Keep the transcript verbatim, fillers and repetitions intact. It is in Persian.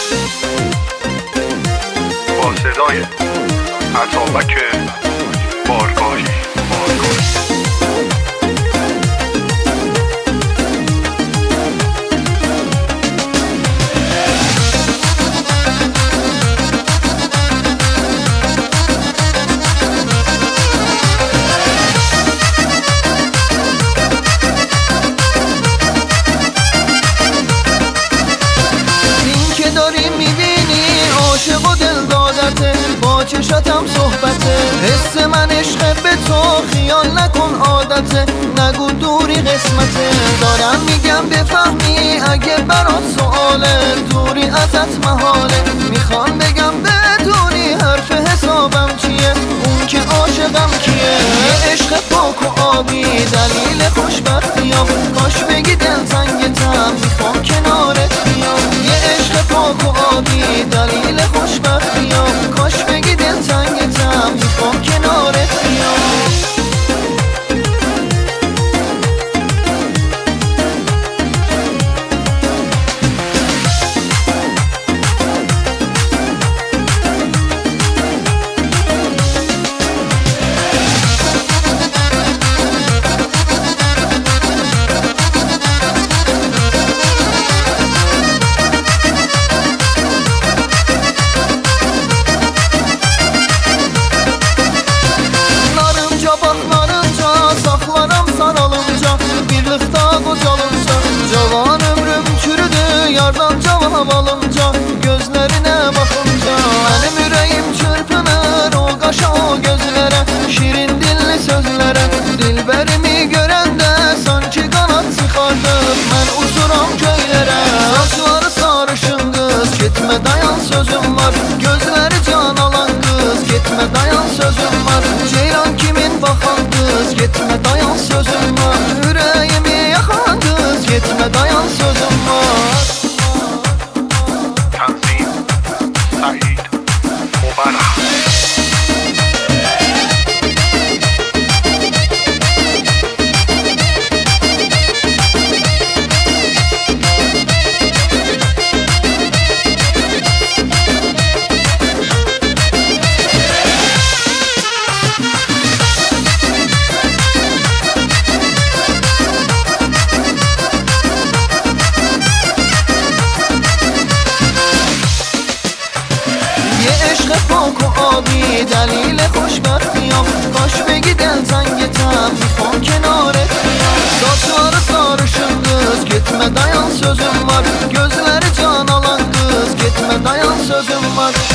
با صدای عطابک بارگاهی با چشاتم صحبته، حس من عشق به تو، خیال نکن عادته، نگو دوری قسمته. دارم میگم بفهمی اگه برات سواله، دوری ازت محاله. میخوام بگم بدونی حرف حسابم چیه، اون که عاشقم کیه. یه عشق پاک و آبی دلیل خوشبختیام، کاش بگی دلتنگتم میخوام کنارت بیام. یه عشق پاک و آبی دلیل خوشبختیام، کاش بگی دلتنگتم میخوام کنارت بیام. Cavan ömrüm çürüdü yardan cevap alınca, gözlerine bakınca benim yüreğim çırpınır o kaşa o gözlere, şirin dilli sözlere. Dilberimi görende sanki kanat sıkardım, ben uçuram köylere. Saçları sarışın kız, gitme dayan sözüm var. Gözleri can alan kız, gitme dayan sözüm var. Ceylan kimin bakan kız, gitme dayan sözüm var. Yüreğimi yakan kız, gitme dayan sözüm var. تنظیم سعید مبارک. پاک و آبی دلیل خوشبختیام، کاش بگی دلتنگتم میخوام کنارت بیام. Saçları sarışın kız, gitme dayan sözüm var. Gözleri can alan kız, gitme dayan sözüm var.